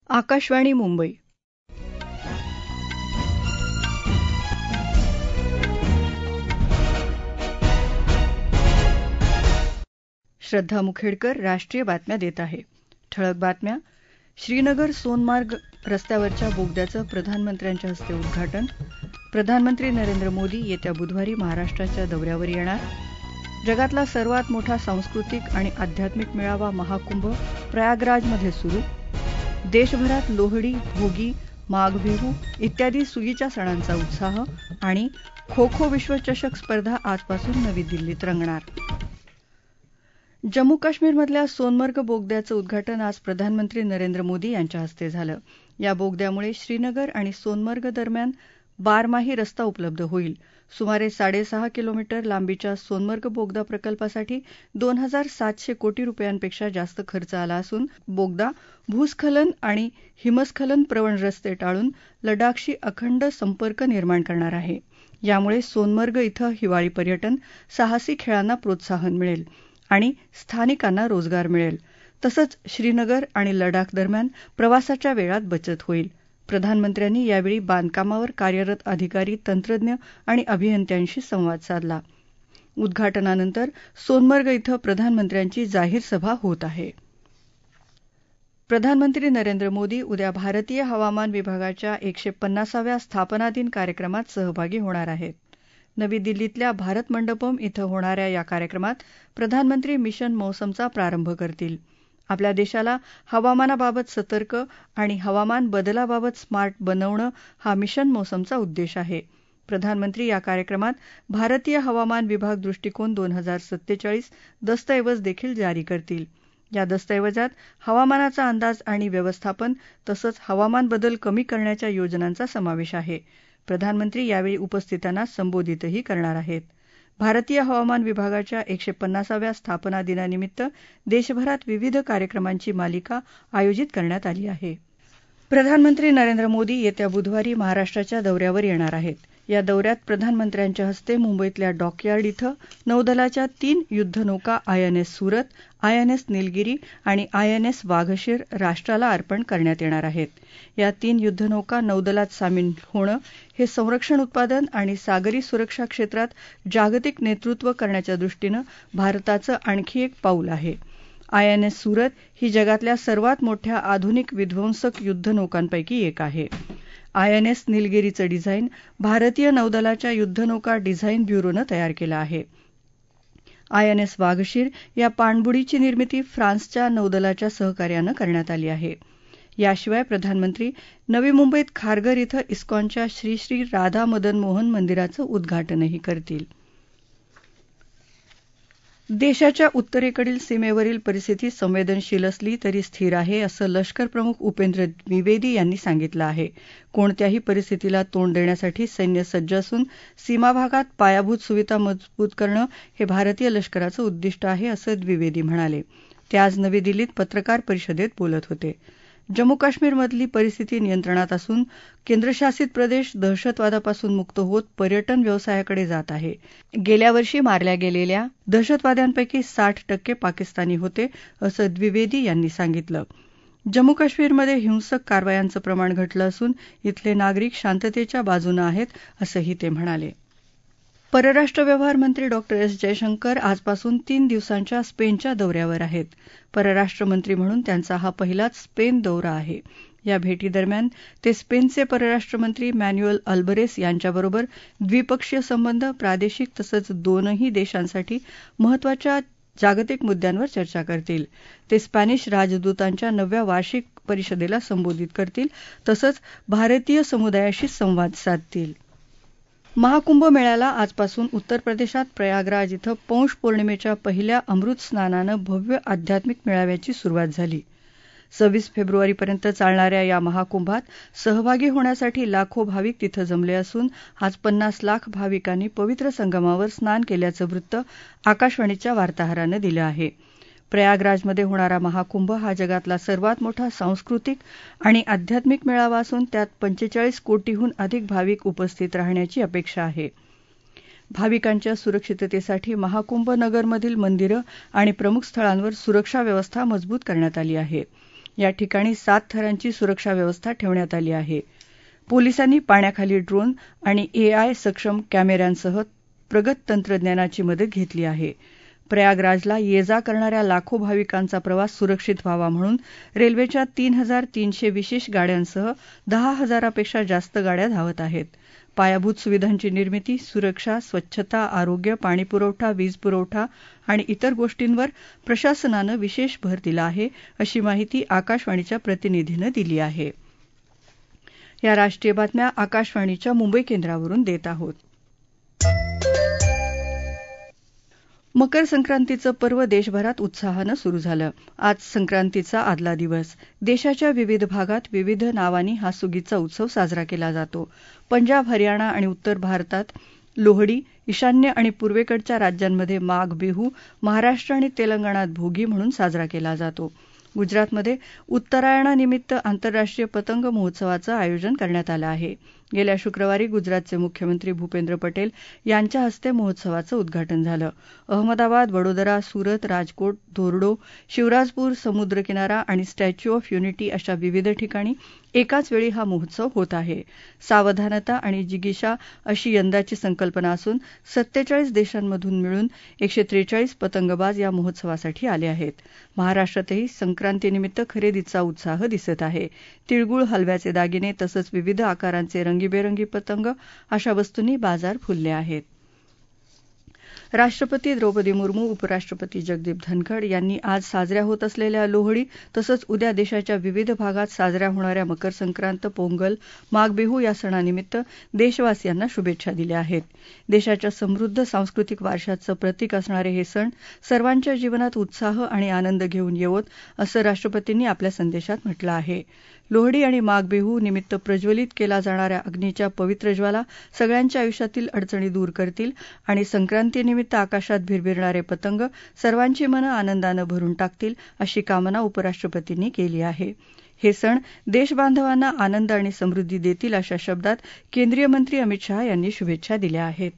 आकाशवाणी मुंबई. श्रद्धा मुखेडकर राष्ट्रीय बातम्या देत आहे. ठळक बातम्या. श्रीनगर सोनमार्ग रस्त्यावरच्या बोगद्याचं प्रधानमंत्र्यांच्या हस्ते उद्घाटन. प्रधानमंत्री नरेंद्र मोदी येत्या बुधवारी महाराष्ट्राच्या दौऱ्यावर येणार. जगातला सर्वात मोठा सांस्कृतिक आणि आध्यात्मिक मेळावा महाकुंभ प्रयागराजमध्ये सुरू. देशभरात लोहडी, भोगी, माघ बिहू इत्यादी सुगीच्या सणांचा उत्साह. आणि खो खो विश्वचषक स्पर्धा आजपासून नवी दिल्लीत रंगणार. जम्मू काश्मीरमधल्या सोनमर्ग बोगद्याचं उद्घाटन आज प्रधानमंत्री नरेंद्र मोदी यांच्या हस्ते झालं. या बोगद्यामुळे श्रीनगर आणि सोनमर्ग दरम्यान बारमाही रस्ता उपलब्ध होईल. सुमारे 6.5 किलोमीटर लांबीच्या सोनमर्ग बोगदा प्रकल्पासाठी 2,700 कोटी रुपयांपेक्षा जास्त खर्च आला असून बोगदा भूस्खलन आणि हिमस्खलन प्रवण रस्ते टाळून लडाखशी अखंड संपर्क निर्माण करणार आहे. यामुळे सोनमर्ग इथं हिवाळी पर्यटन, साहसी खेळांना प्रोत्साहन मिळेल आणि स्थानिकांना रोजगार मिळेल. तसंच श्रीनगर आणि लडाख दरम्यान प्रवासाच्या वेळात बचत होईल. प्रधानमंत्र्यांनी यावेळी बांधकामावर कार्यरत अधिकारी, तंत्रज्ञ आणि अभियंत्यांशी संवाद साधला. उद्घाटनानंतर सोनमर्ग इथं प्रधानमंत्र्यांची जाहीर सभा होत आहे. प्रधानमंत्री नरेंद्र मोदी उद्या भारतीय हवामान विभागाच्या 150व्या स्थापना दिन कार्यक्रमात सहभागी होणार आहेत. नवी दिल्लीतल्या भारत मंडपम इथं होणाऱ्या या कार्यक्रमात प्रधानमंत्री मिशन मौसमचा प्रारंभ करतील. आपल्या देशाला हवामानाबाबत सतर्क आणि हवामान बदलाबाबत स्मार्ट बनवणं हा मिशन मौसमचा उद्देश आहे. प्रधानमंत्री या कार्यक्रमात भारतीय हवामान विभाग दृष्टिकोन 2047 दस्तऐवज देखील जारी करतील. या दस्तऐवजात हवामानाचा अंदाज आणि व्यवस्थापन तसंच हवामान बदल कमी करण्याच्या योजनांचा समावेश आहे. प्रधानमंत्री यावेळी उपस्थितांना संबोधितही करणार आहेत. भारतीय हवामान विभागाच्या 150व्या स्थापना दिनानिमित्त देशभरात विविध कार्यक्रमांची मालिका आयोजित करण्यात आली आहे. प्रधानमंत्री नरेंद्र मोदी येत्या बुधवारी महाराष्ट्राच्या दौऱ्यावर येणार आहेत. या दौऱ्यात प्रधानमंत्र्यांच्या हस्ते मुंबईतल्या डॉकयार्ड इथं नौदलाच्या 3 युद्धनौका INS सुरत, INS निलगिरी आणि INS वाघशीर राष्ट्राला अर्पण करण्यात येणार आहेत. या 3 युद्धनौका नौदलात सामील होणं हे संरक्षण उत्पादन आणि सागरी सुरक्षा क्षेत्रात जागतिक नेतृत्व करण्याच्या दृष्टीनं भारताचं आणखी एक पाऊल आहे. INS सुरत ही जगातल्या सर्वात मोठ्या आधुनिक विध्वंसक युद्धनौकांपैकी एक आहे. INS निलगिरीचं डिझाईन भारतीय नौदलाच्या युद्धनौका डिझाईन ब्युरोनं तयार केलं आहे. INS वाघशीर या पाणबुडीची निर्मिती फ्रान्सच्या नौदलाच्या सहकार्यानं करण्यात आली आहे. याशिवाय प्रधानमंत्री नवी मुंबईत खारघर इथं इस्कॉनच्या श्री श्री राधा मदन मोहन मंदिराचं उद्घाटनही करतील. देशाच्या उत्तरेकडील सीमेवरील परिस्थिती संवेदनशील असली तरी स्थिर आहे असं लष्कर प्रमुख उपेंद्र द्विवेदी यांनी सांगितलं आहे. कोणत्याही परिस्थितीला तोंड देण्यासाठी सैन्य सज्ज असून सीमाभागात पायाभूत सुविधा मजबूत करणं हे भारतीय लष्कराचं उद्दिष्ट आहे असं द्विवेदी म्हणाले. ते आज नवी दिल्लीत पत्रकार परिषदेत बोलत होते. जम्मू काश्मीरमधली परिस्थिती नियंत्रणात असून केंद्रशासित प्रदेश दहशतवादापासून मुक्त होत पर्यटन व्यवसायाकडे जात आहे. गेल्या वर्षी मारल्या गेलेल्या दहशतवाद्यांपैकी 60% पाकिस्तानी होते असं द्विवेदी यांनी सांगितलं. जम्मू काश्मीरमध्ये हिंसक कारवायांचं प्रमाण घटलं असून इथले नागरिक शांततेच्या बाजूनं आहेत असंही ते म्हणाले. परराष्ट्र व्यवहार मंत्री डॉ. एस. जयशंकर आजपासून 3 दिवसांच्या स्पेनच्या दौऱ्यावर आहेत. परराष्ट्र मंत्री म्हणून त्यांचा हा पहिलाच स्पेन दौरा आहे. या भेटीदरम्यान ते स्पेनचे परराष्ट्र मंत्री मॅन्युएल अल्बरेस यांच्याबरोबर द्विपक्षीय संबंध, प्रादेशिक तसंच दोनही देशांसाठी महत्त्वाच्या जागतिक मुद्द्यांवर चर्चा करतील. ते स्पॅनिश राजदूतांच्या 9व्या वार्षिक परिषदेला संबोधित करतील तसंच भारतीय समुदायाशी संवाद साधतील. महाकुंभ मेळ्याला आजपासून उत्तर प्रदेशात प्रयागराज इथं पौष पौर्णिमेच्या पहिल्या अमृत स्नानानं भव्य आध्यात्मिक मेळाव्याची सुरुवात झाली. 26 फेब्रुवारीपर्यंत चालणाऱ्या या महाकुंभात सहभागी होण्यासाठी लाखो भाविक तिथं जमले असून आज 50 लाख भाविकांनी पवित्र संगमावर स्नान केल्याचं वृत्त आकाशवाणीच्या वार्ताहरानं दिलं आहे. प्रयागराजमध्ये होणारा महाकुंभ हा जगातला सर्वात मोठा सांस्कृतिक आणि आध्यात्मिक मेळावा असून त्यात 45 कोटीहून अधिक भाविक उपस्थित राहण्याची अपेक्षा आहे. भाविकांच्या सुरक्षिततेसाठी महाकुंभ नगरमधील मंदिरं आणि प्रमुख स्थळांवर सुरक्षा व्यवस्था मजबूत करण्यात आली आहे. या ठिकाणी 7 थरांची सुरक्षा व्यवस्था ठेवण्यात आली आहे. पोलिसांनी पाण्याखाली ड्रोन आणि AI सक्षम कॅमेऱ्यांसह प्रगत तंत्रज्ञानाची मदत घेतली आहे. प्रयागराजला ये-जा करणाऱ्या लाखो भाविकांचा प्रवास सुरक्षित व्हावा म्हणून रेल्वेच्या 3,300 विशेष गाड्यांसह 10,000पेक्षा जास्त गाड्या धावत आहेत. पायाभूत सुविधांची निर्मिती, सुरक्षा, स्वच्छता, आरोग्य, पाणीपुरवठा, वीजपुरवठा आणि इतर गोष्टींवर प्रशासनानं विशेष भर दिला आहे, अशी माहिती आकाशवाणीच्या प्रतिनिधीनं दिली आहे. या राष्ट्रीय बातम्या आकाशवाणीच्या मुंबई केंद्रावरून देत आहोत. मकर संक्रांतीचं पर्व देशभरात उत्साहानं सुरू झालं. आज संक्रांतीचा आदला दिवस. देशाच्या विविध भागात विविध नावांनी हा सुगीचा उत्सव साजरा केला जातो. पंजाब, हरियाणा आणि उत्तर भारतात लोहडी, ईशान्य आणि पूर्वेकडच्या राज्यांमध्ये माघ बिहू, महाराष्ट्र आणि तेलंगणात भोगी म्हणून साजरा केला जातो. गुजरातमध्ये उत्तरायणानिमित्त आंतरराष्ट्रीय पतंग महोत्सवाचं आयोजन करण्यात आलं आहे. गेल्या शुक्रवारी गुजरातचे मुख्यमंत्री भूपेंद्र पटेल यांच्या हस्ते महोत्सवाचं उद्घाटन झालं. अहमदाबाद, वडोदरा, सुरत, राजकोट, धोरडो, शिवराजपूर, समुद्रकिनारा आणि स्टॅच्यू ऑफ युनिटी अशा विविध ठिकाणी एकाच वेळी हा महोत्सव होत आहे. सावधानता आणि जिगीषा अशी यंदाची संकल्पना असून 47 देशांमधून मिळून 143 पतंगबाज या महोत्सवासाठी आले आहेत. महाराष्ट्रातही संक्रांतीनिमित्त खरेदीचा उत्साह दिसत आहे. तिळगुळ, हलव्याचे दागिने तसंच विविध आकारांचे रंगीबेरंगी पतंग अशा वस्तूंनी बाजार फुलले आहेत. राष्ट्रपती द्रौपदी मुर्मू, उपराष्ट्रपती जगदीप धनखड यांनी आज साजऱ्या होत असलेल्या लोहडी तसंच उद्या देशाच्या विविध भागात साजऱ्या होणाऱ्या मकर संक्रांत, पोंगल, माघ बिहू या सणानिमित्त देशवासियांना शुभेच्छा दिल्या आहेत. देशाच्या समृद्ध सांस्कृतिक वारशाचं प्रतीक असणारे हे सण सर्वांच्या जीवनात उत्साह आणि आनंद घेऊन येवोत, असं राष्ट्रपतींनी आपल्या संदेशात म्हटलं आहे. लोहडी आणि माघ बिहू निमित्त प्रज्वलित केला जाणाऱ्या अग्नीच्या पवित्र ज्वाला सगळ्यांच्या आयुष्यातील अडचणी दूर करतील आणि संक्रांतीनिमित्त आकाशात भिरभिरणारे पतंग सर्वांची मनं आनंदानं भरून टाकतील, अशी कामना उपराष्ट्रपतींनी केली आहे. हे सण देशबांधवांना आनंद आणि समृद्धी देतील, अशा शब्दात केंद्रीय मंत्री अमित शहा यांनी शुभेच्छा दिल्या आहेत.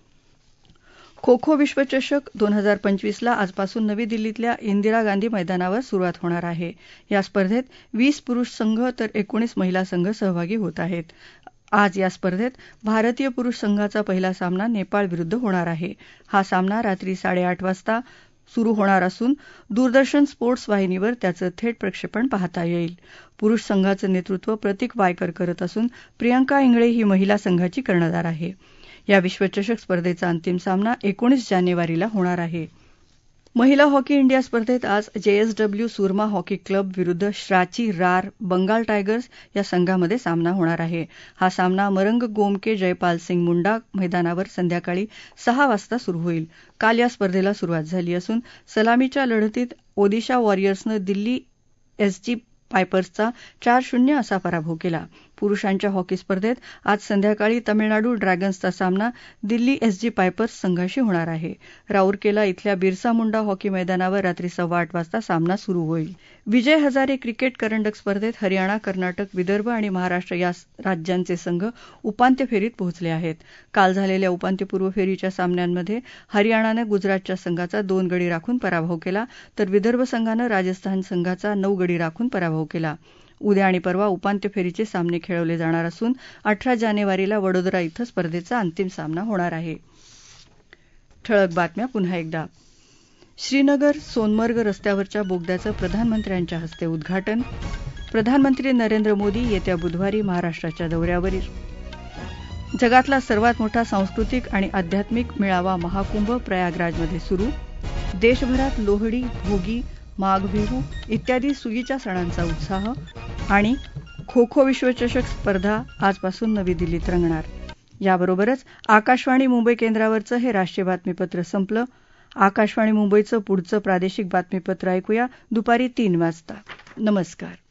खो-खो विश्वचषक 2025ला आजपासून नवी दिल्लीतल्या इंदिरा गांधी मैदानावर सुरुवात होणार आहे. या स्पर्धेत 20 पुरुष संघ तर 19 महिला संघ सहभागी होत आहेत. आज या स्पर्धेत भारतीय पुरुष संघाचा पहिला सामना नेपाळविरुद्ध होणार आहे. हा सामना रात्री 8:30 वाजता सुरू होणार असून दूरदर्शन स्पोर्ट्स वाहिनीवर त्याचं थेट प्रक्षेपण पाहता येईल. पुरुष संघाचं नेतृत्व प्रतीक वायकर करत असून प्रियंका इंगळे ही महिला संघाची कर्णधार आहे. या विश्वचषक स्पर्धेचा अंतिम सामना 19 जानेवारीला होणार आहे. महिला हॉकी इंडिया स्पर्धेत आज JSW सुरमा हॉकी क्लब विरुद्ध श्राची रार बंगाल टायगर्स या संघामध्ये सामना होणार आहे. हा सामना मरंग गोमके जयपाल सिंग मुंडा मैदानावर संध्याकाळी 6 वाजता सुरू होईल. काल या स्पर्धेला सुरुवात झाली असून सलामीच्या लढतीत ओदिशा वॉरियर्सनं दिल्ली SG पायपर्सचा 4-0 असा पराभव केला. पुरुषांच्या हॉकी स्पर्धेत आज संध्याकाळी तमिळनाडू ड्रॅगन्सचा सामना दिल्ली SG पायपर्स संघाशी होणार आहे. राऊरकेला इथल्या बिरसा मुंडा हॉकी मैदानावर रात्री 8:15 वाजता सामना सुरू होईल. विजय हजारे क्रिकेट करंडक स्पर्धेत हरियाणा, कर्नाटक, विदर्भ आणि महाराष्ट्र या राज्यांचे संघ उपांत्य फेरीत पोहोचले आहेत. काल झालेल्या उपांत्यपूर्व फेरीच्या सामन्यांमध्ये हरियाणानं गुजरातच्या संघाचा 2 गडी राखून पराभव केला, तर विदर्भ संघानं राजस्थान संघाचा 9 गडी राखून पराभव केला. उद्या आणि परवा उपांत्य फेरीचे सामने खेळवले जाणार असून 18 जानेवारीला वडोदरा इथं स्पर्धेचा अंतिम सामना होणार आहे. ठळक बातम्या पुन्हा एकदा. श्रीनगर सोनमर्ग रस्त्यावरच्या बोगद्याचं प्रधानमंत्र्यांच्या हस्ते उद्घाटन. प्रधानमंत्री नरेंद्र मोदी येत्या बुधवारी महाराष्ट्राच्या दौऱ्यावर. जगातला सर्वात मोठा सांस्कृतिक आणि आध्यात्मिक मेळावा महाकुंभ प्रयागराजमध्ये सुरू. देशभरात लोहडी, भोगी, माघ बिहू इत्यादी सुगीच्या सणांचा उत्साह. आणि खो-खो विश्वचषक स्पर्धा आजपासून नवी दिल्लीत रंगणार. याबरोबरच आकाशवाणी मुंबई केंद्रावरचं हे राष्ट्रीय बातमीपत्र संपलं. आकाशवाणी मुंबईचं पुढचं प्रादेशिक बातमीपत्र ऐकूया दुपारी 3 वाजता. नमस्कार.